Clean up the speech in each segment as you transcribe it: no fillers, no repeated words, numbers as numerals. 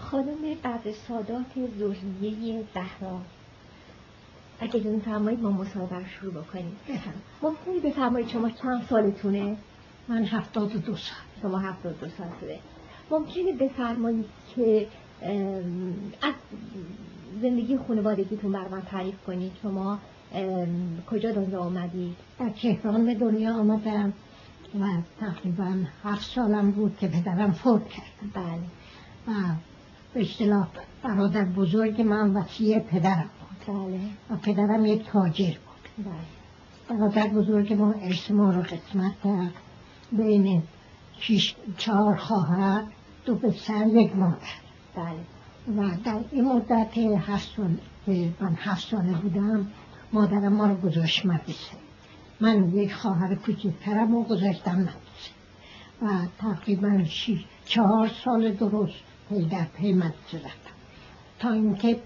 خانم بعد سادات زهریه زهرا، اگه اجازه فرمایید ما مصاحبه رو شروع بکنیم. ممکنه بفرمایید شما چند سالتونه؟ من 72 سال. شما 72 سال شده. ممکنه بفرمایید که از زندگی خانوادگیتون برای من تعریف کنید. شما کجا دنیا آمدید؟ در تهران به دنیا آمدم و تقریبا 7 سالم بود که پدرم فوت کرد. بله. و به اصطلاح برادر بزرگ من وصی پدرم بود. بله. و پدرم یک تاجر بود. بله. برادر بزرگ ما ارث ما رو قسمت کرد بین 4 خواهر، 2 پسر، 1 مادر. بله. و در این مدت 7 سال که من 7 ساله بودم مادرم ما رو گذاشت مدرسه. من 1 خواهر کوچکترم رو گذاشتم مدرسه و تقریبا 4 سال درست پی در پی مدرسه رفتم تا اینکه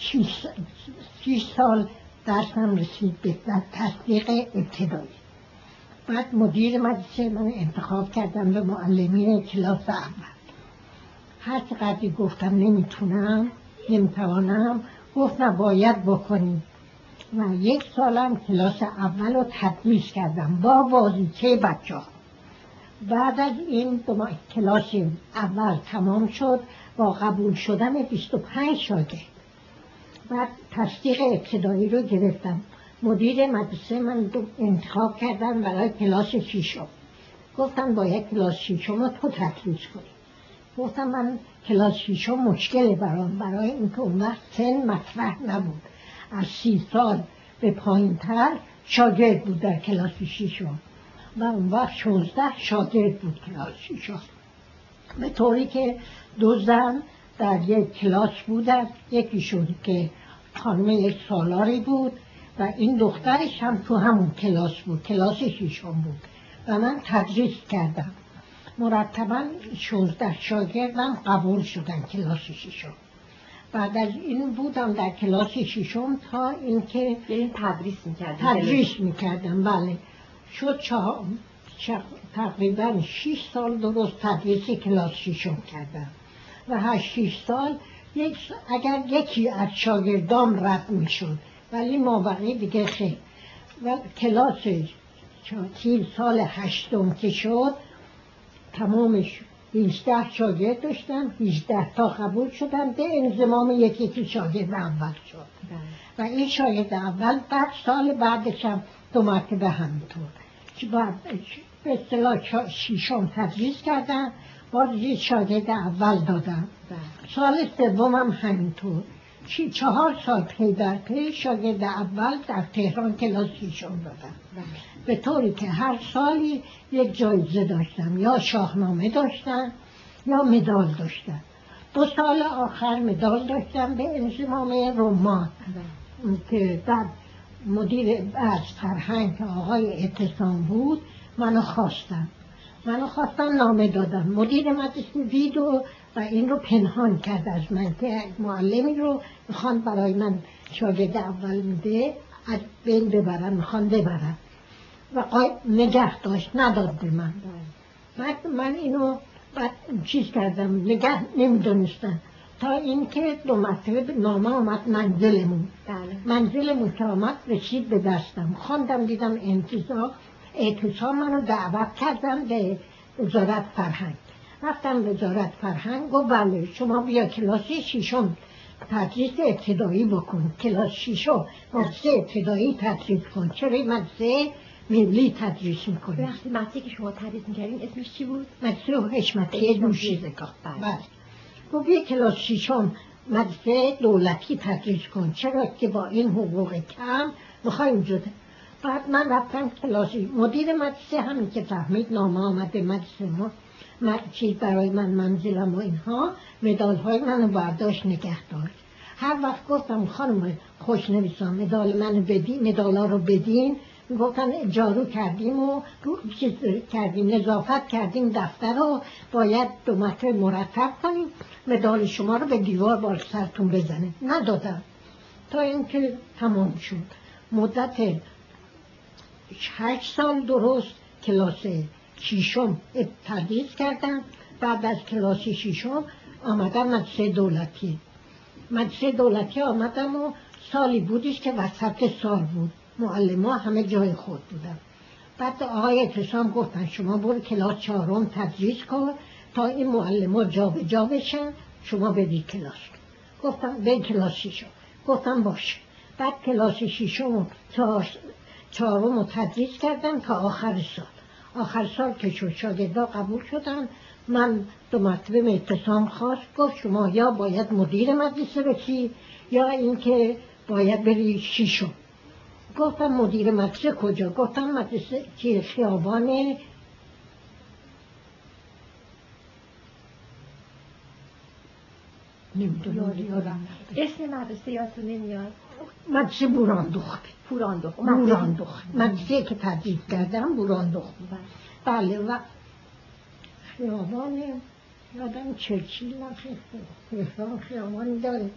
6 سال درسم رسید به تصدیق ابتدایی. بعد مدیر مدرسه من انتخاب کردم به معلمی کلاس اول. هر چقدر گفتم نمیتوانم، گفت باید بکنیم و 1 سالم کلاس اول رو تدریس کردم با بازیچه بچه ها. بعد از این کلاس اول تمام شد با قبول شدن 25 شاگرد. بعد تصدیق ابتدایی رو گرفتم. مدیر مدرسه من انتخاب کردن برای کلاس 6. گفتن باید کلاس 6 رو تو تدریس کنی. گفتم من کلاس 6 مشکله برای اینکه اون وقت سن مطرح نبود. از 30 سال به پایین تر شاگرد بود در کلاس 6 و اون وقت 16 شاگرد بود کلاس 6. به طوری که 2 زن در یک کلاس بودن، یکیشون که خانم 1 سالاری بود و این دخترش هم تو همون کلاس بود، کلاس 6 بود و من تدریس کردم. مرتباً 16 شاگردم قبول شدن کلاس 6. بعد از این بودم در کلاس 6 تا اینکه تدریس میکردم. بله. شد تقریبا 6 سال درست تدریس کلاس 6 کردم و هر 6 سال اگر یکی از شاگردام رد میشد ولی مابقی دیگه خیلی. و کلاس 40 سال 8 که شد تمامش 18 شاگرد داشتم، 18 تا قبول شدن به انضمام یکی شاگرد اول شد. و این شاگرد اول بعد سال بعدش هم 2 مرتبه همینطور. بعد به اصطلاح 6 تدریس کردم، باز یه شاگرد اول دادم. سال 3 هم همینطور. 4 سال پی در پی شاگرد اول در تهران کلاس 6 دادم. به طوری که هر سالی یک جایزه داشتم، یا شاهنامه داشتم یا مدال داشتم. 2 سال آخر مدال داشتم به انضمام رمان که بعد مدیر بخش فرهنگ آقای اعتصام بود منو خواستن نامه دادم. مدیر مدرسه دید و این رو پنهان کرد از من که معلمی رو میخوان برای من شاگرد اول میده از بین ببرن، میخوان ببرن و نگه داشت، نداد به من. بعد من اینو چیز کردم، نگه نمیدونستم تا اینکه 2 مرتبه نامه آمد منزلمون که آمد رسید به دستم. خواندم دیدم اعتصام منو دعوت کردم به وزارت فرهنگ. رفتم وزارت فرهنگ و بله شما بیا کلاس 6 تدریس ابتدایی بکن. کلاس 6 مدرسه ابتدایی تدریس کن. چرا مدرسه ملی تدریس میکنی؟ وقتی مدرسه که شما تدریس میکردین اسمش چی بود؟ مدرسه حشمتی دوشیزگاه. بله. گفت یه کلاس 6 مدرسه دولتی تدریس کن. چرا که با این حقوق کم میخوایم جده. بعد من رفتم کلاسی. مدیر مدرسه همین که فهمید نامه آمده مدرسه ما چیز برای من منزلم و اینها، مدال های منو برداشت نگه داشت. هر وقت گفتم خانم خوشنویسان مدال منو بدین، مدالا رو بدین، گفتن جارو کردیم و چیز کردیم، نظافت کردیم دفتر رو، باید 2 مرتبه مرتب کنیم، مدال شما رو به دیوار بار سرتون بزنه. ندادم تا اینکه تمام شد. مدت 8 سال درست کلاس 6 تدریس کردم. بعد از کلاس 6 آمدم مدرسه دولتی. مدرسه دولتی آمدم و سالی بودش که وسط سال بود، معلم ها همه جای خود بودن. بعد آقای اعتصام گفتن شما برو کلاس 4 تدریس کن تا این معلم ها جا به جا بشن، شما بدی کلاس. گفتم به کلاس 6. گفتم باشه. بعد کلاس 6 و 4 تدریس کردم تا آخر سال. آخر سال که شد شاگردا قبول شدن، من 2 مرتبه اعتصام خواست، گفت شما یا باید مدیر مدرسه بشی یا اینکه باید بری 6. گفتم مدیر مدرسه کجا؟ گفتم مدرسه که خیابان نمیدونم اسم مدرسه یادتون نمیاد؟ مدرسه بوراندخت. مدرسه که تدریس کردم بوراندخت. بله. و خیابان یادم چرچیل خیابان داره،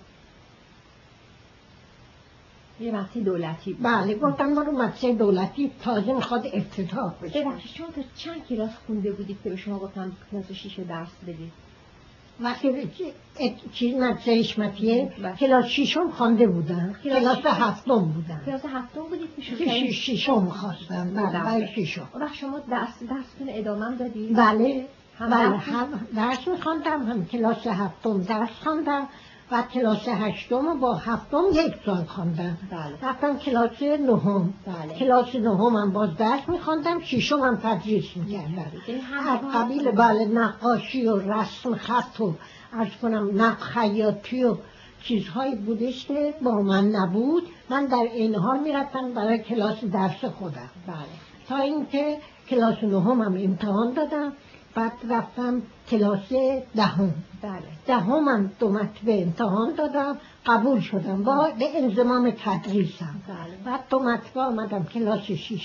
یه مدرسه دولتی بود. بله. گفتم برو مدرسه دولتی، تازه میخواد افتتاح بشه. ببخشید شما تا چند کلاس خونده بودید که به شما گفتم کلاس 6 درس بدید؟ وقتی چیز مدرسه حشمتیه کلاس 6 خوانده بودن، کلاس 7 بودن. کلاس 7 بودید که 6 میخواستن. بله 6. وقت شما درستون ادامه دادید؟ بله. هم درس میخواندم، هم کلاس 7 درس خواندم و کلاس 8 با 7 1 سال خواندم. رفتم کلاس 9. کلاس 9 هم باز درس میخواندم، 6 هم تدریس میکردم. از قبیل بله نقاشی و رسم خط و عرض کنم نقش خیاطی و چیزهایی بودش که با من نبود. من در این حال میرفتم برای کلاس درس خودم. تا اینکه کلاس 9 هم امتحان دادم. بعد رفتم کلاس 10. دهم 2 مرتبه امتحان دادم، قبول شدم با به انضمام تدریسم. بعد 2 مرتبه آمدم کلاس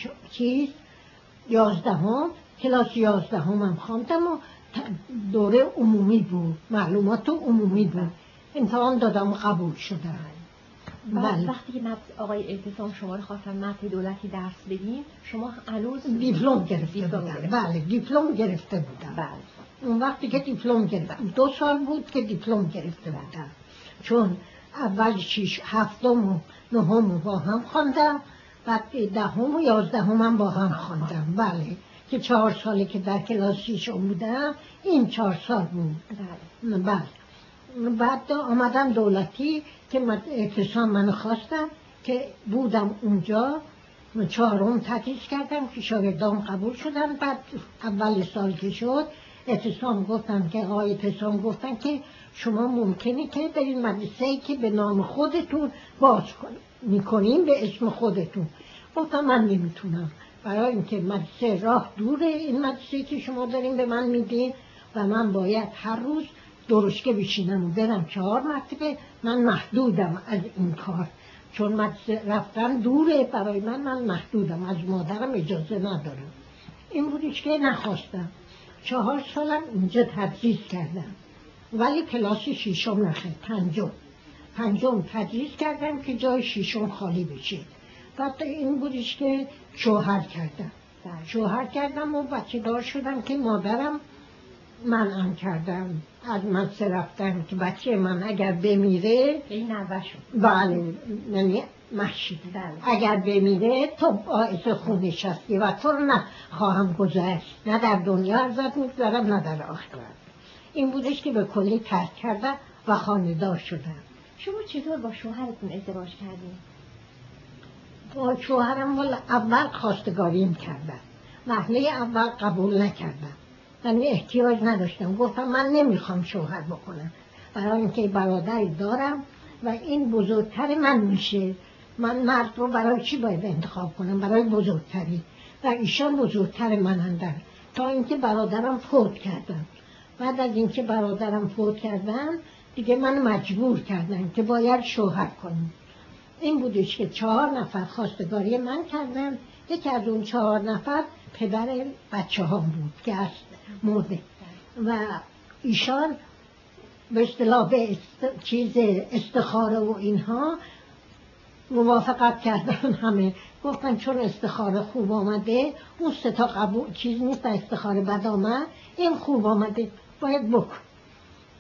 11. کلاس 11 هم خواندم و دوره عمومی بود، معلومات عمومی بود. امتحان دادم و قبول شدم. بعد وقتی که آقای اعتصام شما رو خواستن مدرسه دولتی درس بدین، شما هنوز دیپلم گرفته بودم. بله دیپلم گرفته بودم. بله. اون وقتی که دیپلم گرفتم 2 سال بود که دیپلم گرفته بودم، چون اول 6 7 و 9 با هم خواندم، بعد 10 و 11 هم با هم خواندم. بله که 4 سالی که در کلاس 6 بودم این 4 سال بود. بله. بعد آمدم دولتی که اعتصام من خواستم که بودم اونجا 4 تدریس کردم که شاگردام قبول شدن. بعد اول سال که شد اعتصام گفتن که آقای اعتصام گفتن که شما ممکنه که در این مدرسه‌ای که به نام خودتون باز میکنیم به اسم خودتون. گفتم من نمیتونم، برای اینکه مدرسه راه دوره، این مدرسه‌ای که شما دارین به من میدین و من باید هر روز درشکه بشینم و برم 4 مرتبه. من محدودم از این کار، چون مدرسه رفتن دوره برای من محدودم، از مادرم اجازه ندارم. این بودیش که نخواستم. 4 سالم اینجا تدریس کردم، ولی کلاس 6 نخواستم. 5 تدریس کردم که جای 6 خالی بشه. بعد این بودیش که شوهر کردم و بچه دار شدم که مادرم منعم کردم از مدرسه رفتن که بچه من اگر بمیره این نوشون. بله یعنی محشید اگر بمیره تو باعث خونش هستی و تو رو نخواهم گذشت، نه در دنیا ازت میگذارم نه در آخرت. این بودش که به کلی ترک کردم و خانه‌دار شدم. شما چطور با شوهرتون ازدواج کردین؟ با شوهرم اول خواستگاریم کردم، مرحله اول قبول نکردم، من احتیاج نداشتم. گفتم من نمیخوام شوهر بکنم، برای اینکه برادری دارم و این بزرگتر من میشه. من مرد رو برای چی باید انتخاب کنم؟ برای بزرگتری، و ایشان بزرگتر من هستند. تا اینکه برادرم فوت کردن. بعد از اینکه برادرم فوت کردن دیگه من مجبور کردن که باید شوهر کنم. این بودش که 4 نفر خواستگاری من کردن. یکی از اون 4 نفر پدر بچه ها بود که مرده و ایشان به اصطلاح به چیز استخاره و اینها موافقت کردن. همه گفتن چون استخاره خوب آمده، اون 3 قبول چیز نیست، استخاره بد آمد، این خوب آمده باید بکن.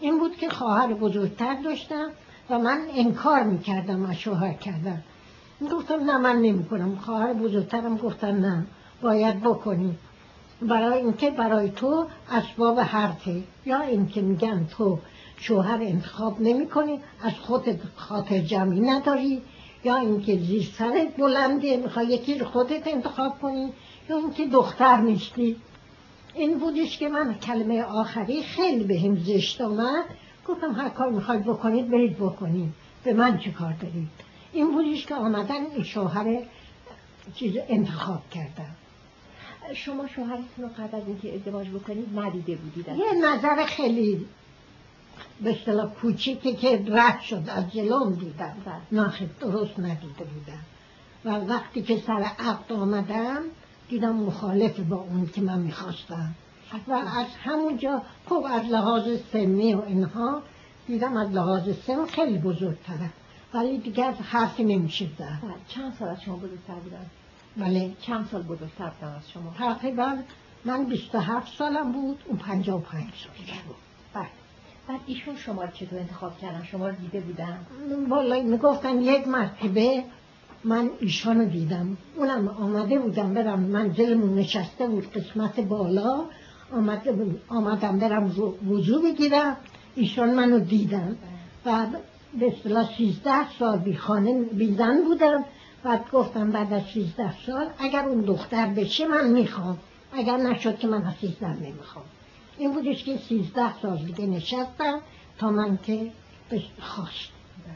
این بود که خواهر بزرگتر داشتم و من انکار میکردم از شوهر کردم. گفتم نه من نمیکنم. خواهر بزرگترم گفتن نه باید بکنی، برای اینکه برای تو اسباب حرفه، یا اینکه میگن تو شوهر انتخاب نمیکنی، از خودت خاطر جمعی نداری، یا اینکه زیر سرت بلنده میخوای یکی رو خودت انتخاب کنی، یا اینکه دختر نیستی. این بودش که من کلمه آخری خیلی بهم زشت آمد. گفتم هر کار میخواید بکنید برید بکنید، به من چه کار دارید. این بودش که آمدن این شوهر چیز انتخاب کردم. شما شوهرتون رو قبل از اینکه ازدواج بکنید ندیده بودید؟ یه نظر خیلی به اصطلاح کوچیکی که رد شد از جلوم دیدم، نه درست ندیده بودم. و وقتی که سر عقد آمدم دیدم مخالف با اون که من میخواستم و از همونجا خب از لحاظ سنی و اینها دیدم از لحاظ سن خیلی بزرگتره، ولی دیگه از حرفی نمیشه زد. چند سال از شما بزرگتر بودن؟ بله. چند سال بزرگتر بودن از شما؟ تقریبا من 27 سالم بود، اون 55 سالش بود. بله. بعد ایشون شما رو چطور انتخاب کردن؟ شما رو دیده بودن؟ والا میگفتن یک مرتبه من ایشان رو دیدم، اونم آمده بودم برم منزلمون نشسته بود قسمت بالا، آمدم برم وضو بگیرم، ایشان منو دیدن و به اصطلاح 13 سال بی خانه بی زن بودم. بعد گفتم بعد از 13 سال اگر اون دختر بشه من میخوام، اگر نشد که من از 13 نمیخوام. این بودش که 13 سال دیگه نشستم تا من که خواست.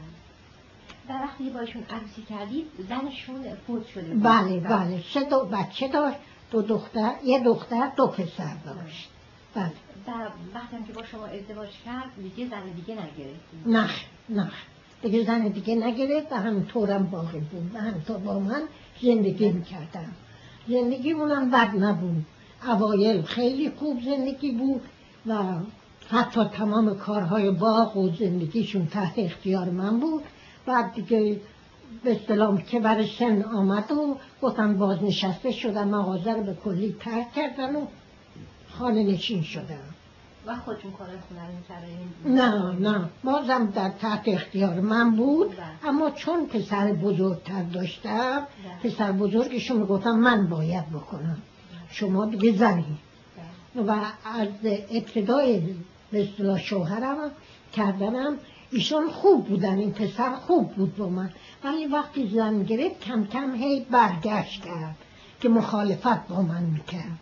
در وقتی باشون عروسی کردید زنشون فوت شده بود؟ بله بله. 3 بچه داشت، 2 دختر، 1 دختر 2 پسر داشت. بله. در وقتی که با شما ازدواج کرد دیگه زن دیگه نگرفتید؟ نه دیگه زن دیگه نگرفت و همینطورم باقی بود و همینطور با من زندگی میکردم. زندگی اونم بد نبود، اوایل خیلی خوب زندگی بود و حتی تمام کارهای باغ و زندگیشون تحت اختیار من بود. بعد دیگه به اصطلاح که برای سن آمد و گفتن بازنشسته شدن، مغازه رو به کلی ترک کردن و خانه نشین شدن. و خودشون کار خونه رو می‌کردن؟ نه بازم در تحت اختیار من بود. اما چون پسر بزرگتر داشتم، پسر بزرگشون میگفتم من باید بکنم، شما دیگه زنی. و از ابتدای به اصطلاح شوهرم کردنم ایشون خوب بودن، این پسر خوب بود با من، ولی وقتی زن گرفت کم کم هی برگشت کرد که مخالفت با من میکرد.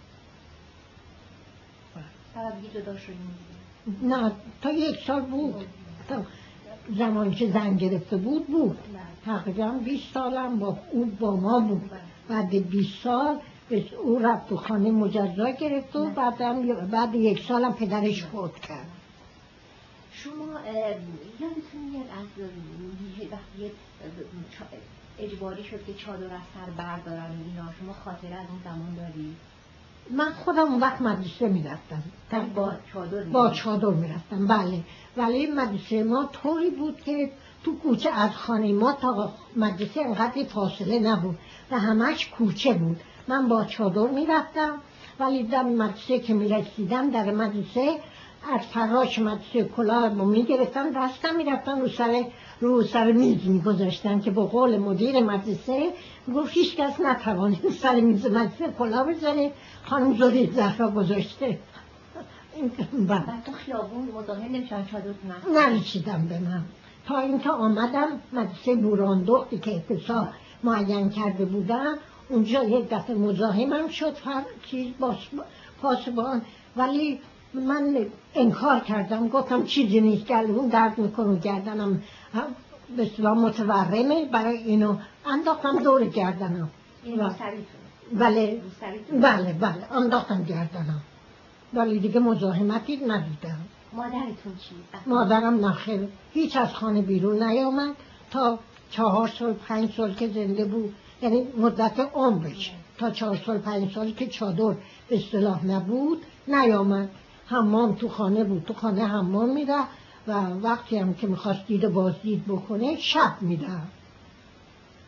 سبب جدا شدیم؟ نه تا 1 سال بود، تا زمان که زن گرفته بود تقریبا 20 سالم با او با ما بود. بعد 20 سال او رفت تو خانه مجزا گرفت و بعد 1 سالم پدرش فوت کرد. شما یادتون میاد از وقتی اجباری شد که چادر از سر بردارن اینا، شما خاطره از اون زمان دارید؟ من خودم اون وقت مدرسه میرفتم، با چادر میرفتم. بله، ولی مدرسه ما طوری بود که تو کوچه از خانه ما تا مدرسه انقدر فاصله نبود و همش کوچه بود. من با چادر میرفتم، ولی در مدرسه که میرسیدم در مدرسه از فراش مدرسه کلاه رو میگرفتم دستم میرفتم رو سر میز میگذاشتم که با قول مدیر مدرسه گفت هیچ کس نتوانید سر میز مدرسه کلاه بزنه، خانم زوری زهرا گذاشته. بعد تو خیابون مزاحم نمیشن چادرتون؟ نرسیدم به من تا اینکه آمدم مدرسه نوراندختی که اتصال معین کرده بودم، اونجا یک دفعه مزاحمم شد چیز پاسبان، ولی من انکار کردم، گفتم چیزی نیست، گلوم درد میکنه، گردنم به اصطلاح متورمه، برای اینو انداختم دور گردنم. بله انداختم گردنم، ولی دیگه مزاحمتی ندیدم. مادرتون چی؟ مادرم نخیر هیچ از خانه بیرون نیامد تا 4 سال 5 سال که زنده بود، یعنی مدت عمرش تا 4 سال 5 سال که چادر به اصطلاح نبود نیامد. حمام تو خانه بود، تو خانه حمام میره و وقتی هم که میخواست دید و بازدید بکنه شب میره.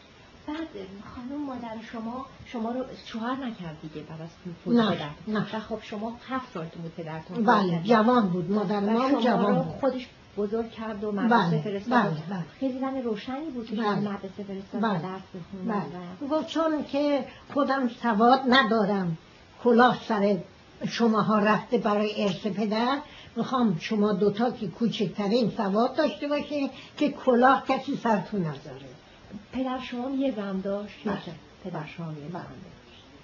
بعد خانم مادر شما رو شوهر نکرد دیگه بعد از فوت پدرتون؟ نه. و خب شما 7 سالتون بود پدرتون؟ بله جوان بود، مادر ما جوان بود. خودش بزرگ کرد و مدرسه فرستاد. بله. خیلی زن روشنی بود که شما مدرسه فرستاد و درس بخونید. بله. چون که خودم سواد ندارم، کلاه سر شماها رفته برای ارث پدر، میخوام شما دوتا که کوچکترین سواد داشته باشه که کلاه کسی سرتون نذاره. پدر شما یه زن داشت؟ بله. پدر شما یه زن داشت.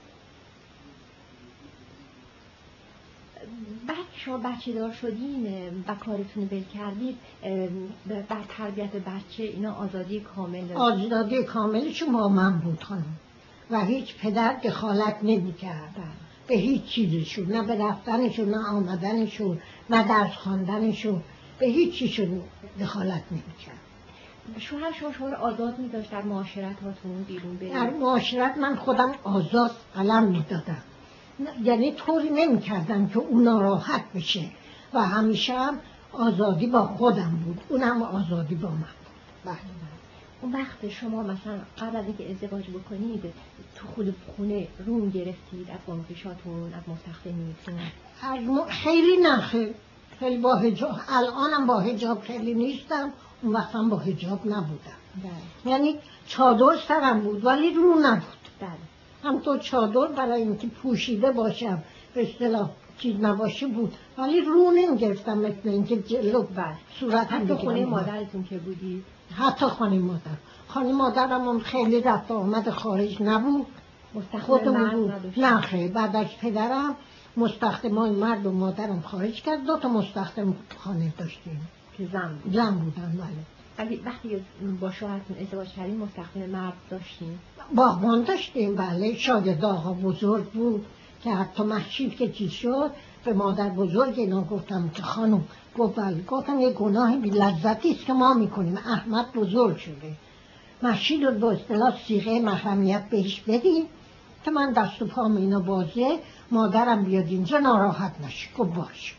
بعد شما بچه دار شدین و کارتون بل کردید، بر تربیت بچه اینا آزادی کامل داشت؟ آزادی کاملش با من بود خانم و هیچ پدر دخالت نمی‌کرد به هیچ چیزشون، نه به رفتنشون، نه آمدنشون، نه درس خواندنشون، به هیچ چیزشون دخالت نمی‌کرد. شوهر شما رو آزاد می‌داشت در معاشرتاتون بیرون برید؟ در معاشرت من خودم آزاد قلم می‌دادم، یعنی طوری نمی‌کردم که اون ناراحت بشه و همیشه هم آزادی با خودم بود، اونم آزادی با من بود. اون وقت شما مثلا قبل از اینکه ازدواج بکنید تو خونه روم گرفتید از بانکیشاتون، از مستخدمینتون؟ خیلی نه، خیلی با حجاب. الانم با حجاب خیلی نیستم، اون وقتم با حجاب نبودم. یعنی چادر سرم بود ولی رو نبود. هم تو چادر برای اینکه پوشیده باشم به اصطلاح چیز نباشه بود ولی رو نمیگرفتم مثل اینکه جلو صورتم حتی خونه مادرتون که بودید؟ حتی خانه مادرم هم خیلی رفت آمد خارج نبود، خودمون بود. نه خیلی بعد از پدرم مستخدمان مرد و مادرم خارج کرد، 2 تا مستخدم خانه داشتیم که زن بودن. ولی وقتی با شوهرتون ازدواج کردین مستخدم مرد داشتیم؟ باغبان داشتیم بله، شاگرد آقا بزرگ بود که حتی محشید که چیز شد به مادر بزرگ اینا گفتم که خانم، گفت بله. گفتم یه گناه بی لذتی است که ما میکنیم، احمد بزرگ شده، محشید رو به اصطلاح صیغه محرمیت بهش بدیم که من دست و پام اینا بازه، مادرم بیاد اینجا ناراحت نشه. گفت باش.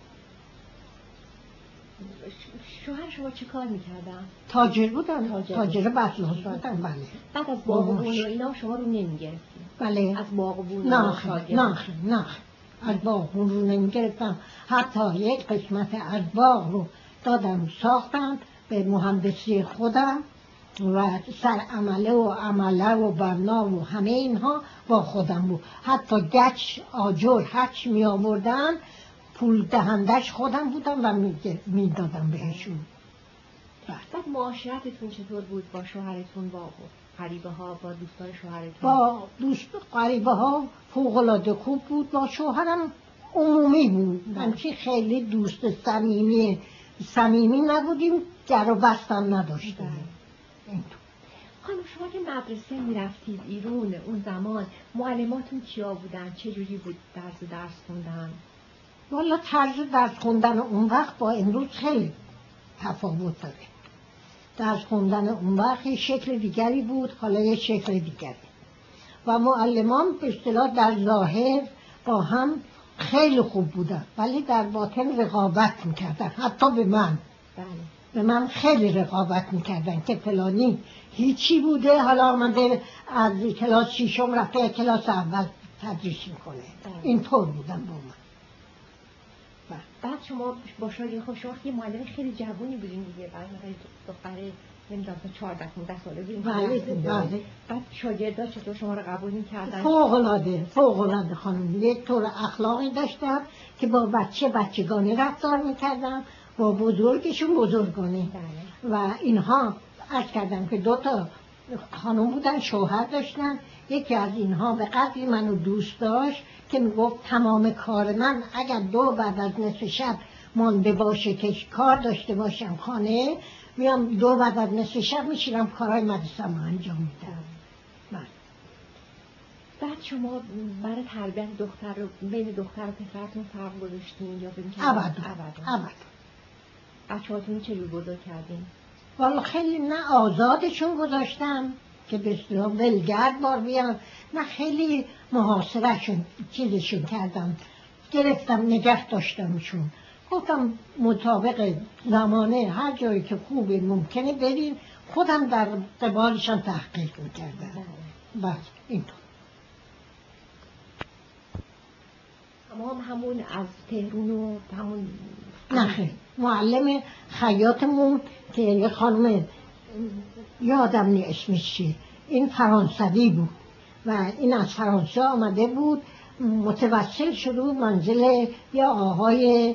شوهر شما چه کار میکردن؟ تاجر بودن، تاجر بطلاس بودن. بله. بعد از باغبون و اینا شما رو نمیگرفتیم؟ بله. از باغبون نه از باغبون رو نمیگرفتم، حتی یک قسمت از باغ رو دادم ساختم به مهندسی خودم و سر عمله و بنا و همه اینها با خودم بود. حتی گچ آجر هرچی می آوردن پول دهندش خودم بودم و میدادم بهشون. بعد معاشرتتون چطور بود با شوهرتون، با غریبه ها، با دوستای شوهرتون؟ با غریبه ها فوق العاده خوب بود، با شوهرم عمومی بود. من چی خیلی دوست صمیمی نبودیم، در و بستم نداشتیم. خانم شما که مدرسه میرفتید ایران اون زمان، معلماتون کیا بودن؟ چه جوری بود درس خوندن؟ والا طرز درس خوندن اون وقت با امروز خیلی تفاوت داره. درس خوندن اون وقت یه شکل دیگری بود، حالا یه شکل دیگری و معلمان به اصطلاح در ظاهر با هم خیلی خوب بودن ولی در باطن رقابت میکردن. حتی به من به من خیلی رقابت میکردن که فلانی هیچی بوده، حالا آمده از کلاس 6 رفته کلاس اول تدریس میکنه. اینطور بودن با من. بعد شما با شاگرد شما یه معلم خیلی جوونی بودین دیگه، بعد دختره نمیدونم 14-15 ساله بودین. بله. بعد شاگردا چطور شما رو قبول می‌کردن؟ فوق العاده خانم. یک طور اخلاقی داشتم که با بچگانه رفتار می‌کردم، با بزرگشون بزرگانه. و اینها عرض کردم که 2 تا خانم بودن، شوهر داشتن. یکی از اینها به قدری منو دوست داشت که میگفت تمام کار من اگر 2 بعد از نصف شب مانده باشه که کار داشته باشم خانه، میام 2 بعد از نصف شب میشیرم کارهای مدرسه‌ام رو انجام میدم. بعد شما برای تربیت دختر رو بین دختر و پسرتون فرق گذاشتین یا ببین که ابدا بچه‌هاتون چجور بزرگ کردین؟ والا خیلی نه آزادشون گذاشتم که به اصطلاح ولگرد بار بیان، نه خیلی محاصرهشون چیزشون کردم، گرفتم نگه داشتمشون. گفتم مطابق زمانه هر جایی که خوبه ممکنه بریم، خودم در قبالشان تحقیق میکردم. بله اینطور. همون از تهرون و همون نه معلم خیاطمون که یه خانم یادم نی اسمش چیه، این فرانسوی بود و این از فرانسه آمده بود، متوسل شده بود منزل یا آقای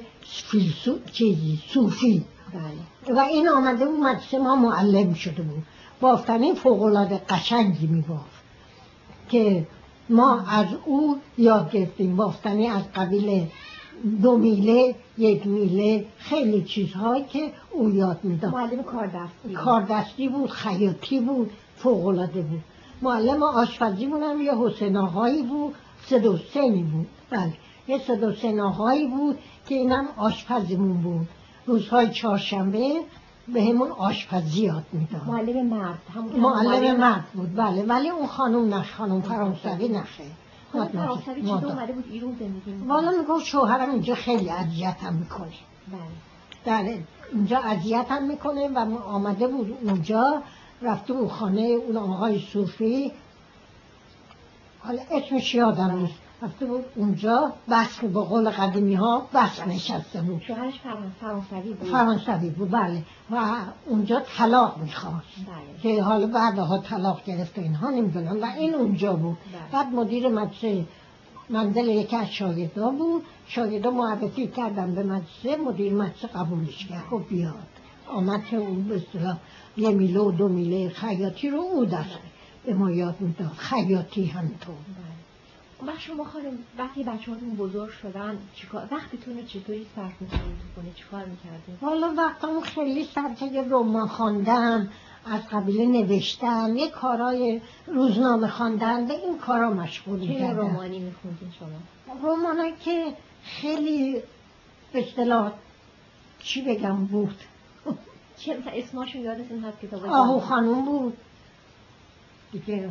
صوفی. بله. و این آمده بود مدرسه ما معلم شده بود، بافتنی فوق‌العاده قشنگی می‌بافت که ما از او یاد گرفتیم، بافتنی از قبیل 2 میله 1 میله، خیلی چیزهایی که او یاد میداد. معلم کاردستی بود، خیاطی بود، فوق‌العاده بود. معلم آشپزی بودم یه حسین آقایی بود، 3 سنی بود. بله یه 3 آقایی بود که اینم آشپزمون بود. روزهای چهارشنبه به همون آشپزی یاد میداد. معلم مرد معلم مرد بود. بله ولی اون خانم خانم فرانسوی نخه. فرانسوی چی اومده بود ایران زندگی می‌کنه؟ والا میگفت شوهرم اینجا خیلی اذیتم میکنه. بله اینجا اذیتم میکنه و آمده بود اونجا، رفته بود خانه اون آقای صوفی، حالا اسمش یادم نیست، رفته بود اونجا بس به قول قدیمی ها بس نشسته بود. شوهرش فرانسوی بود. فرانسوی بود بله. و اونجا طلاق میخواست که حالا بعدها طلاق گرفت اینها نمیدونم و این اونجا بود. بعد مدیر مدرسه منزل یکی از شاگردا بود، شاگردا معرفی کردن به مدرسه، مدیر مدرسه قبولش کرد خب بیاد. آمد که اون به اصطلاح 1 میله و 2 میله خیاطی رو او دست به ما یاد میداد، خیاطی همینطور. و شما خانم وقتی بچه‌هاتون بزرگ شدن وقتتون رو چطوری صرف می‌کنید؟ چیکار می‌کردید؟ والا وقتم خیلی صرف رمان خواندن، از قبیل نوشتن، یه کارای روزنامه خواندن، به این کارا مشغول بودم. چه رمانی می‌خوندین شما؟ رمانایی که خیلی به اصطلاح چی بگم بود. چه مثلا اسمشون یادتون هست کتابای؟ آهو خانوم بود. دیگه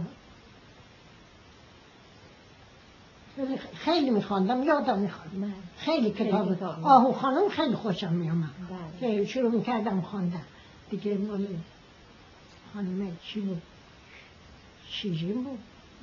خیلی میخواندم، یادم میخواد خیلی کتاب آهو خانم خیلی خوشم میامد که شروع میکردم خواندن. دیگه مال خانم چی بود؟ شیرین بود.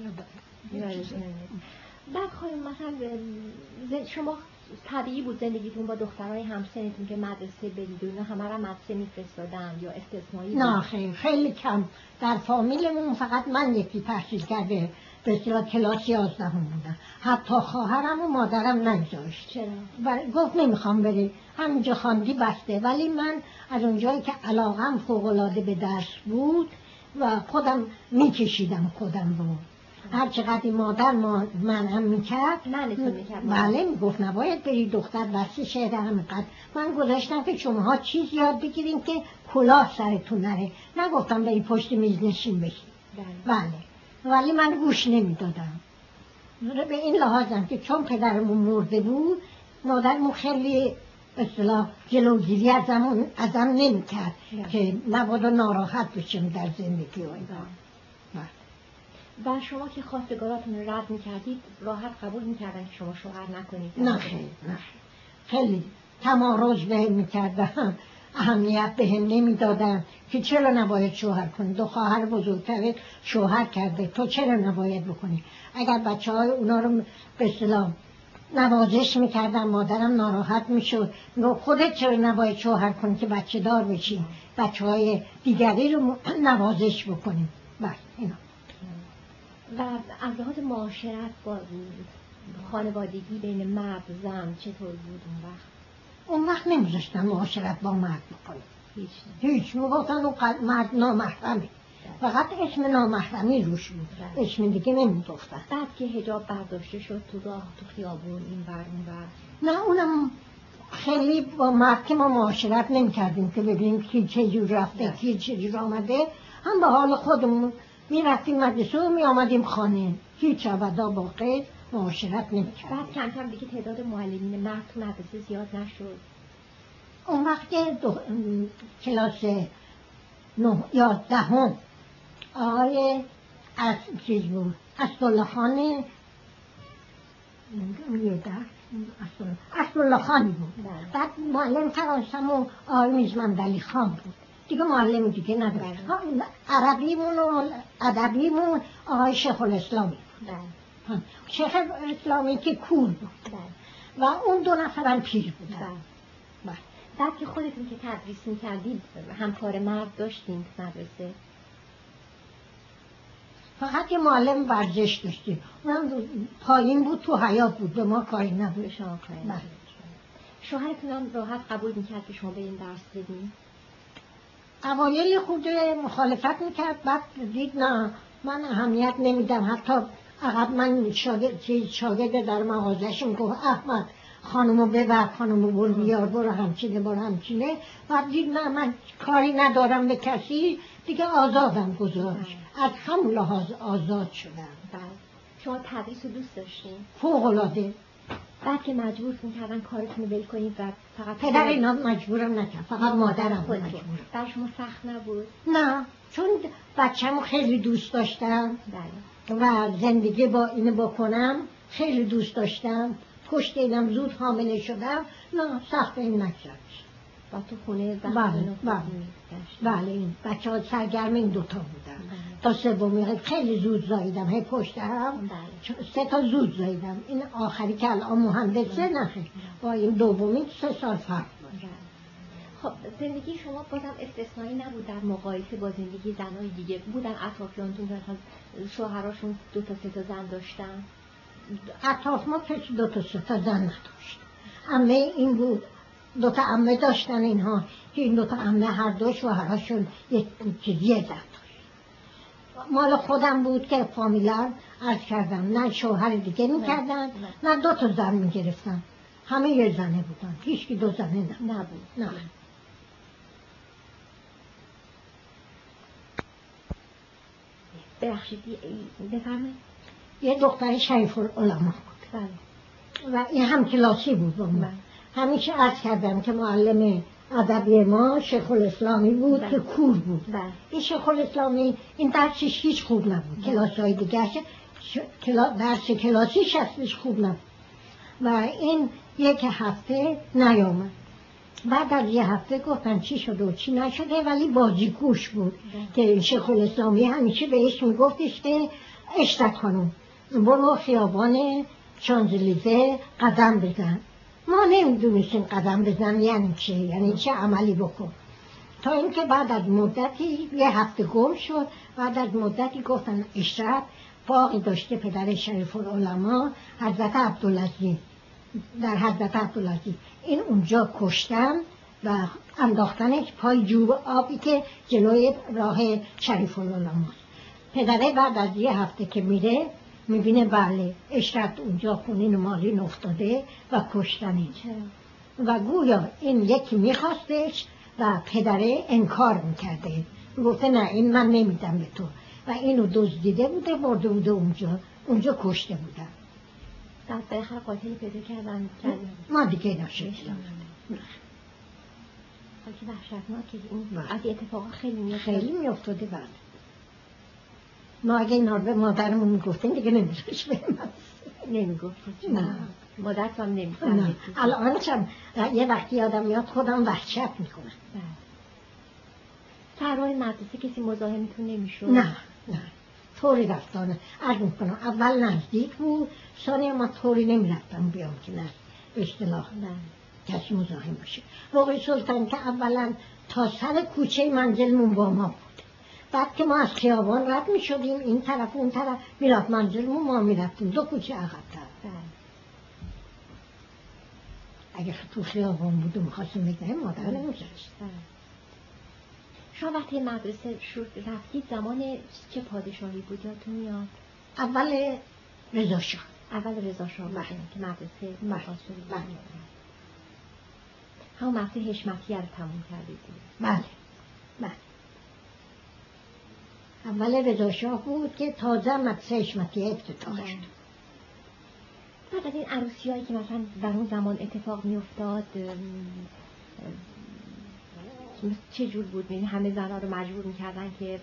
بعد خانم مثلا شما طبیعی بود زندگیتون با دخترای همسنتون که مدرسه برید و اینا همه را مدرسه میفرستادن یا استثنایی؟ نه خیلی کم. در فامیلمون فقط من یکی تحصیل کرده، به اصطلاح کلاس 11 بودم. حتی خواهرم و مادرم نگذاشت. چرا؟ گفت نمیخوام بری، همینجا خواندی بسته. ولی من از اونجایی که علاقم فوق‌العاده به درس بود و خودم میکشیدم خودم رو، هر چقدر مادر منم میکرد بله میگفت نباید بری دختر درس شعر همینقدر. من گذاشتم که شماها چیز یاد بگیریم که کلاه سرتون نره، نگفتم بری پشت میز نشین بشین. بله ولی من گوش نمیدادم. به این لحاظم که چون پدرمون مرده بود، مادرمون خیلی اصطلاح جلوگیری ازم نمیکرد که مبادا ناراحت بشم در زندگی و اینا. و شما که خواستگاراتون رو رد میکردید راحت قبول میکردن که شما شوهر نکنید؟ نه خیلی تمارض بهم میکردن، اهمیت بهم نمیدادن که چرا نباید شوهر کنی، 2 خواهر بزرگتر شوهر کرده، تو چرا نباید بکنی. اگر بچه‌های اونا رو به اصطلاح نوازش میکردن، مادرم ناراحت میشد، خودت چرا نباید شوهر کنی که بچه دار بشی، بچه‌های دیگری رو نوازش بکنی. بله اینا. و از لحاظ معاشرت با خانوادگی بین مرد و زن چطور بود اون وقت نمیذاشتن معاشرت با مرد بکنیم. هیچ میگفتن اون مرد نامحرمه، فقط اسم نامحرمی روش بود، اسم دیگه نمیگفتن. بعد که حجاب برداشته شد تو راه تو خیابون این ور اون ور، نه اونم خیلی با مرد که ما معاشرت نمیکردیم که ببینیم کی چه جور رفته کی چه جور آمده، هم به حال خودمون میرفتیم مدرسه و میامدیم خانه، هیچ ابدا با غیر معاشرت نمیکردیم. بعد کم کم دیگه تعداد معلمین مرد تو مدرسه زیاد نشد. اون وقت که کلاس 11 آقای از چیز بود، اسدالله خان اسمالله خانی بود. بله. بعد معلم فرانسم و آقای میزمندلی خان بود. دیگه معلم دیگه نداشت. عربیمون و ادبیمون آقای شیخ الاسلامی بود. بله. شیخ الاسلامی که کور بود. بله. و اون 2 نفرم پیر بودن. بله. بعد که خودتون که تدریس می‌کردید همکار مرد داشتین تو مدرسه؟ فقط یه معلم ورزش داشتیم. اونم پایین بود، تو حیاط بود، به ما کاری نبود. شما کاری بله. نبود. شوهرتون هم راحت قبول می‌کرد که شما برین درس بدین؟ اوایل خود مخالفت میکرد، بعد دید نه من اهمیت نمیدم. حتی عقب من شاگرد در مغازه‌شون گفت احمد خانمو ببر، خانمو برو بیار، برو همچینه. بعد دید نه من کاری ندارم به کسی، دیگه آزادم گذاشت. از همون لحاظ آزاد شدم. بله. شما تدریس رو دوست داشتین؟ فوق‌العاده. بعد که مجبور می‌کردن کارتون رو ول کنید و فقط پدر اینا مجبورم نکرد، فقط مادرم خودتون. مجبور. بر شما سخت نبود؟ نه، چون بچه‌مو خیلی دوست داشتم. بله. و زندگی با اینو بکنم خیلی دوست داشتم. پشت اینم زود حامله شدم. نه سخت این نگذشت. با تو خونه بله این بچه ها سرگرم این 2 تا بودن. تا سومی خیلی زود زاییدم، هی پشت هم 3 تا زود زاییدم. این آخری که الان مهندسه نخیر، با این دومی 3 سال فرق بود. خب زندگی شما بازم استثنایی نبود در مقایسه با زندگی زنای دیگه؟ بودن اطرافیانتون که شوهراشون 2 تا 3 تا زن داشتن؟ اطراف ما کسی 2 تا 3 تا زن نداشت. عمه این بود، 2 تا عمه داشتن اینها که این 2 تا عمه هر دو شوهراشون یه زن داشت. مال خودم بود که فامیلار عرض کردم نه شوهر دیگه میکردن نه 2 تا زن میگرفتن، همه یه زنه بودن، هیچ کی 2 زنه نبود. نه. ببخشید بفرمایید. یه دختر شریف العلماء بود. بله. و این هم کلاسی بود با ما. همیشه عرض کردم که معلم ادبی ما شیخ الاسلامی بود که کور بود. این شیخ الاسلامی این درسش هیچ خوب نبود. کلاس‌های دیگرش درس کلاسیش اصلش خوب نبود. و این 1 هفته نیامد. بعد از 1 هفته گفتن چی شده و چی نشده، ولی بازیگوش بود که شیخ الاسلامی همیشه بهش میگفتش که اشرت خانم برو خیابان شانزلیزه قدم بزن. ما نمیدونستیم قدم بزن یعنی چه، یعنی چه عملی بکن. تا اینکه بعد از مدتی 1 هفته گم شد. بعد از مدتی گفتن اشرت باقی داشته پدر شریف العلماء حضرت عبدالعزیز، در حضرت عبدالعزیز این اونجا کشتن و انداختنش پای جوب آبی که جلوی راه شریف العلماء. پدره بعد از 1 هفته که میره میبینه بله اشرت اونجا خونین مالین افتاده و کشتنی. و گویا این یکی میخواستش و پدره انکار میکرده، گفته نه این من نمیدم به تو، و اینو دزدیده بوده برده بوده اونجا کشته بودن. بعد بالاخره قاتلی پیدا کردن. ما دیگه نشدیم. خاکی وحشتناکه این از اتفاقا خیلی میافتاده. بعد ما اگه اینا رو به مادرمون میگفتیم دیگه نمیذاش بریم. نمیگفتیم؟ نه مادرتون هم نمیگفتیم؟ نه. الان چم یه وقتی یادم میاد خودم وحشت میکنم. فرای مدرسه کسی مزاحمتون نمیشد؟ نه طوری رفتانه عرض میکنم اول نزدیک بود، ثانیه ما طوری نمیرفتم بیام که نه به اصطلاح کسی مزاحم باشه. موقع سلطان که اولا تا سر کوچه منزلمون با ما بود. بعد که ما از خیابان رد می شدیم این طرف اون طرف میرفت منزلمون، ما میرفتیم 2 کوچه عقب‌تر. اگه تو خیابان بود و میخواستیم بگیم مادر نمیذاشت. شما وقتی مدرسه رفتید زمان چه پادشاهی بود یادتون میاد؟ اول رضا شاه. بودن که مدرسه مخاصری بود. همون مدرسه حشمتیه رو تموم کردید؟ بله. اول رضا شاه بود که تازه مدرسه حشمتیه افتتاح شد. بعد از این عروسی‌هایی که مثلا در اون زمان اتفاق میافتاد چه جور بود؟ همه زنها رو مجبور میکردن که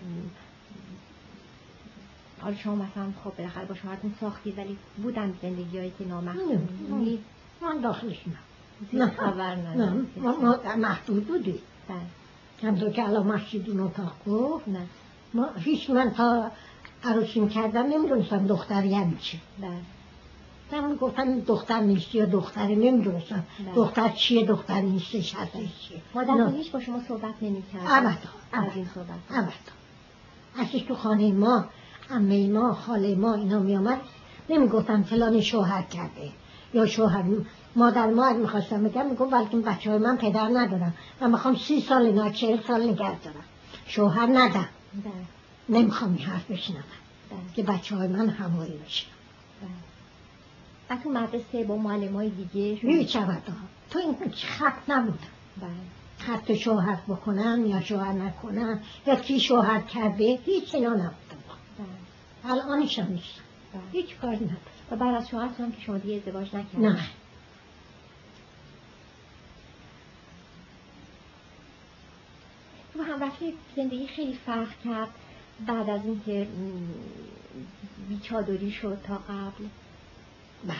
حالا شما مثلا خب بالاخره با شوهرتون ساختید ولی بودن زندگی‌هایی که نامحرم من داخلش نه خبر نه ما محدود بودیم. همطور که الان مسجد اون اتاق گفت نه ما هیچ من تا عروسیم کردم نمیدونستم دختر یعنی چی. من گفتم دختر نیست یا دختری نمیدونستم دختر چیه دختر نیستش هستش چیه. مادر هیچ با شما صحبت نمی‌کرد؟ ابدا. اصلا تو خانه ما عمه ما خاله ما اینا میامد نمیگفتم فلان شوهر کرده یا شوهر. مادر ما اگه میخواستم بگم میگم بلکه بچه های من پدر ندارم من میخوام 30 سال اینا 40 سال نگه دارم شوهر ندم. نمیخوام این حرف بشنوم که بچه های من هوایی بشن. تو مدرسه با معلمای دیگه هیچ وقت تو این خط نبودم. خط شوهر بکنم یا شوهر نکنم یا کی شوهر کرده هیچ اینا نبودم. الانش هم نیستم. هیچ کاری ندارم. و بعد از شوهرتون که شما دیگه ازدواج نکردید؟ نه. تو همراه زندگی خیلی فرق کرد بعد از اینکه بیچادری شد تا قبل؟ بله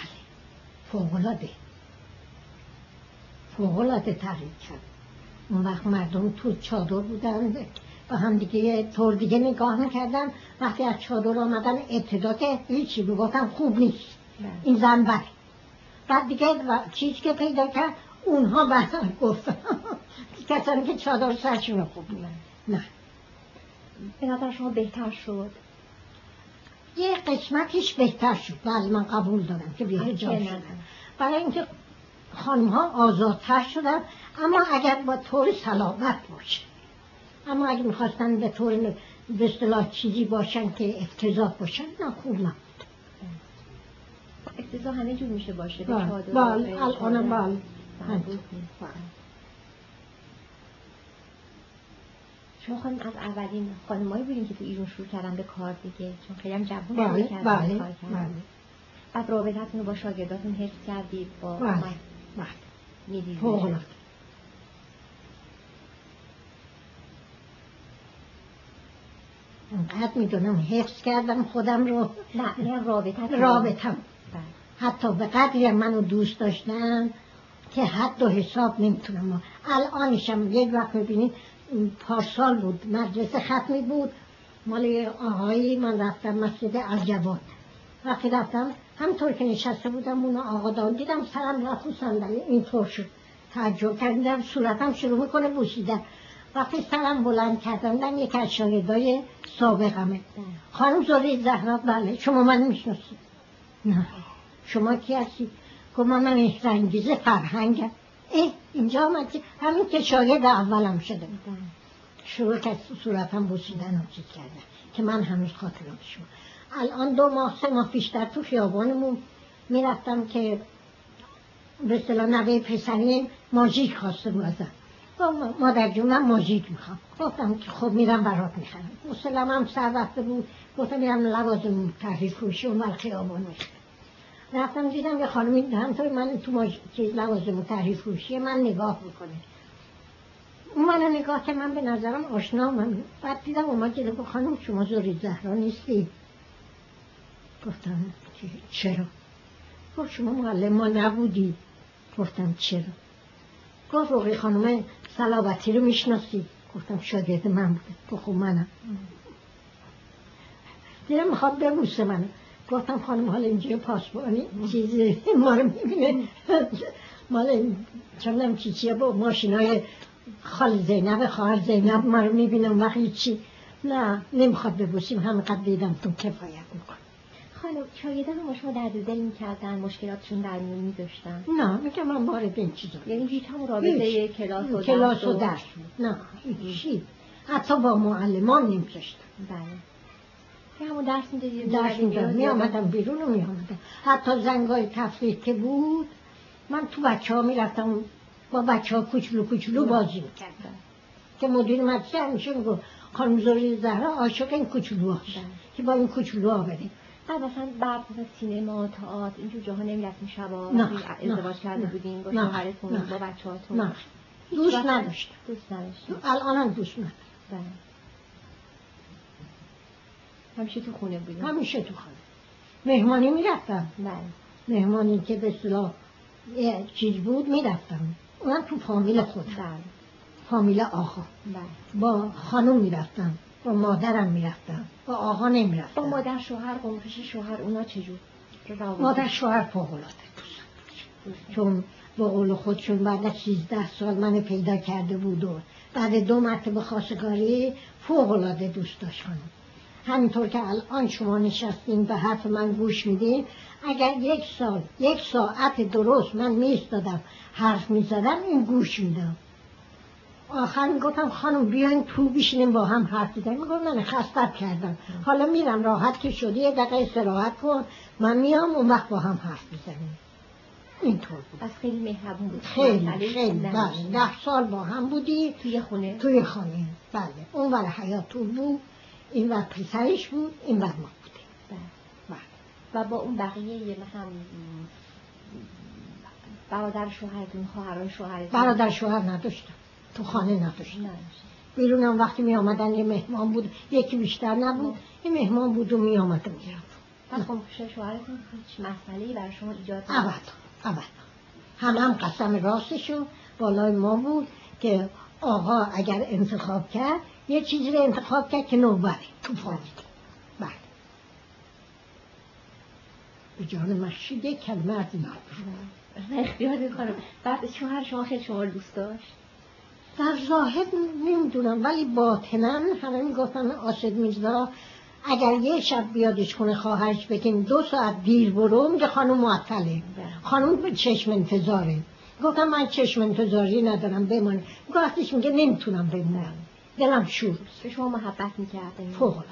فوق‌العاده تغییر کرد. اون وقت مردم تو چادر بودن و هم دیگه طور دیگه نگاه میکردن. وقتی از چادر آمدن ابتدا که هیچی بگفتن خوب نیست این زن بد. بعد دیگه چیزی که پیدا کرد اونها بعد گفتن کسانی که چادر سرشون خوب بودن. نه به نظر شما بهتر شد؟ یه قسمتیش بهتر شد. بله من قبول دارم که بی‌حجاب شدن برای اینکه خانم ها آزادتر شدن اما اگر با طور سلامت باشه. اما اگه میخواستن به طور به اصطلاح چیزی باشن که افتضاح باشن نه خوب نبود. افتضاح همه جور میشه باشه. بله الان بله. شما خانم از اولین خانمایی بودین که تو ایران شروع کردن به کار دیگه چون خیلی هم جوون شروع کردن کار کردن. بعد رابطتون رو با شاگرداتون حفظ کردید با میدیدید؟ انقدر میدونم حفظ کردم خودم رو. نه رابطم حتی به قدری منو دوست داشتن که حد و حساب نمیتونم. الانشم یک وقت ببینید پارسال بود مدرسه ختمی بود مال آقایی من رفتم مسجد الجواد. وقتی رفتم همطور که نشسته بودم اون آقا دان دیدم سرم رفت و صندلی اینطور شد. تعجب کردم صورتم شروع میکنه بوسیدن. وقتی سرم بلند کردم یک از شاگردای سابقمه خانم زهره زهرا. بله شما من میشناسید؟ نه. شما کی هستی؟ گفتم من مهرانگیز فرهنگم. اینجا آمدی؟ همین که شاگرد اولم شده بودم. شروع کرد صورتم بوسیدن و چیز کردن که من هنوز خاطرم شد. الان 2 ماه 3 ماه پیشتر تو خیابانمون میرفتم که به اصطلاح نوه پسری ماژیک خواسته بود ازم. مادر جون من ماژیک میخوام. گفتم که خب میرم برات میخرم. مسلم هم سر رفته بود. گفتم میرم لوازم تحریر فروشی اون خیابان میخرم. رفتم دیدم یه خانمی همطور من تو لوازم تحریر فروشی من نگاه میکنه. اون منو نگاه که من به نظرم آشنا من. بعد دیدم اومد که گفت خانم شما زهره زهرا نیستی؟ گفتم چرا؟ گفت شما معلم ما نبودی؟ گفتم چرا؟ گفت روقی خانم صلابتی رو میشناسی؟ گفتم شاگرد من بوده. گفت خب منم. دیدم میخواد ببوسه منو. گفتم خانم حالا اینجا پاسبانی چیزی ما رو میبینه مال چندم چیه با ماشینای خال زینب خواهر زینب ما رو میبینه اون وقت چی؟ نه نمیخواد ببوسیم همینقدر دیدم تو کفایت میکنه. خانم شاگردان رو شما درد دل میکردن مشکلاتشون در میون میذاشتن؟ نه میگم من وارد این چیزا یعنی هیچ هم رابطه کلاس و درس نه هیچی حتی با معلمان نمیذاشتن. بله که همون درس میدادیم میامدم بیرون و میامدم. حتی زنگای تفریح که بود من تو بچه ها میرفتم با بچه ها کوچولو بازی میکردم که مدیر مدرسه همیشه میگفت خانم زهره زهرا عاشق این کوچولو هست که با این کوچولو ها بریم. بعد مثلا بعد سینما تئاتر اینجور جاها نمیرفتیم شبا ازدواج کرده بودیم با شوهرتون با بچه‌هاتون؟ نه دوست نداشتم. الانم دوست ندارم. همیشه تو خونه بودیم؟ همیشه تو خونه. مهمانی میرفتم. بله. مهمانی که به اصطلاح یه چیز بود میرفتم، اونم تو فامیل خودم، فامیل آقا. با خانم میرفتم، با مادرم میرفتم، با آقا نمیرفتم. با مادر شوهر، قوم پیش شوهر، اونا چجور؟ مادر شوهر فوق‌العاده دوست، چون با قول خودشون بعد از 13 سال من پیدا کرده بود و بعد 2 مرتبه خواستگاری فوق‌العاده دوست داشت خانم. همینطور که الان شما نشستین به حرف من گوش میدین، اگر 1 ساعت درست من میستادم حرف میزدم این گوش میدم. آخر میگفتم خانم بیاین تو بشینیم با هم حرف بزنیم، میگفت من خستت کردم، حالا میرم راحت که شدی 1 دقیقه استراحت کن، من میام اون وقت با هم حرف بزنیم. اینطور بود. پس خیلی مهربون بود. خیلی بله. 10 سال با هم بودی توی خونه. بله. اون ور حیاط بود، این ور پسرش بود، این ور ما بودیم. بله. و با اون بقیه مثلا برادر شوهرتون، خواهرای شوهرتون؟ برادر شوهر نداشتم، تو خانه نداشتم. بیرونم وقتی می آمدن یه مهمان بود، یکی بیشتر نبود، یه مهمان بود و می آمد و می رفت. پس خب شوهرتون هیچ مسئله‌ای برای شما ایجاد نکرد؟ ابدا. هم قسم راستشو بالای ما بود که آقا اگر انتخاب کرد یه چیزی رو انتخاب کرد که نوبره تو فامیل. بله. به جان مشید یک کلمه از این اختیار میکنم. بعد شوهر شما خیلی شما رو دوست داشت؟ در ظاهر نمیدونم ولی باطناً همه میگفتن آسد میرزا اگر یه شب بیادش کنه خواهرش بگیم 2 ساعت دیر برو، میگه خانم معطله، خانم به چشم انتظاره. گفتم من چشم انتظاری ندارم بمانه. گفتش میگه نمیتونم بمونم، دلم شور. به شما محبت میکردن؟ فوق‌العاده.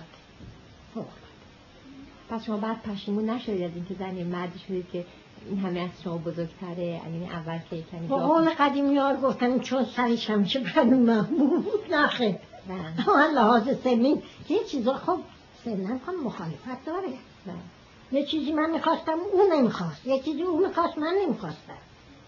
پس شما بعد پشیمون نشدید از اینکه زنی مردی شدید که این همه از شما بزرگتره؟ یعنی اول که یکمی با قول قدیمی‌ها گفتن چون سرش همیشه برای محمود نخیر. من لحاظ سنی یه چیزا خب سنن هم مخالفت داره. یه چیزی من میخواستم اون نمیخواست، یه چیزی اون میخواست من نمیخواستم.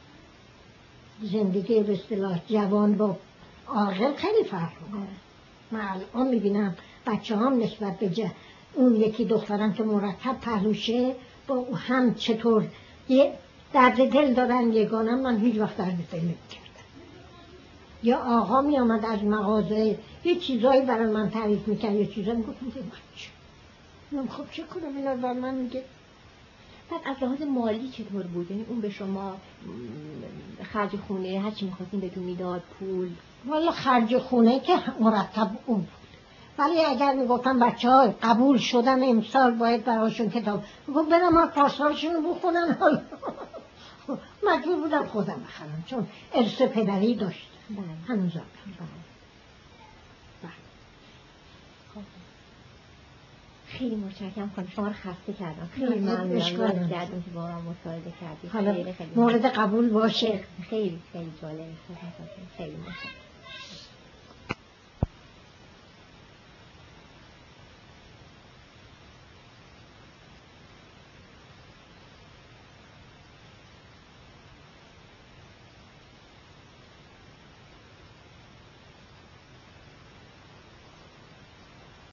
زندگی به اصطلاح جوان با عاقل خیلی فرق میکنه. من الان میبینم بچه هم نسبت به اون یکی دخترم که مرتب پهلوشه با هم چطور یه درد دل دارن، یگانم من هیچ وقت درد دل نمیکردم. یا آقا می آمد از مغازه یه چیزایی برای من تعریف میکرد، یه چیزایی میگفت میگه من خب چه کنم اینا بر من میگه. بعد از لحاظ مالی چطور بود؟ یعنی اون به شما خرج خونه هرچی میخواستین بهتون میداد؟ پول؟ والا خرج خونه که مرتب اون بود، ولی اگر میگفتم بچه ها قبول شدن امسال باید براشون کتاب، میگفت برم من پاسهاشون بخونم، حالا مجبور بودم خودم بخرم چون ارث پدری داشت. هنوز هم. خیلی متشکرم خانم، شما رو خسته کردم. خیلی ممنونم کردم که با من مصاحبه کردید. مورد قبول باشه. خیلی جالب. خیلی متشکرم.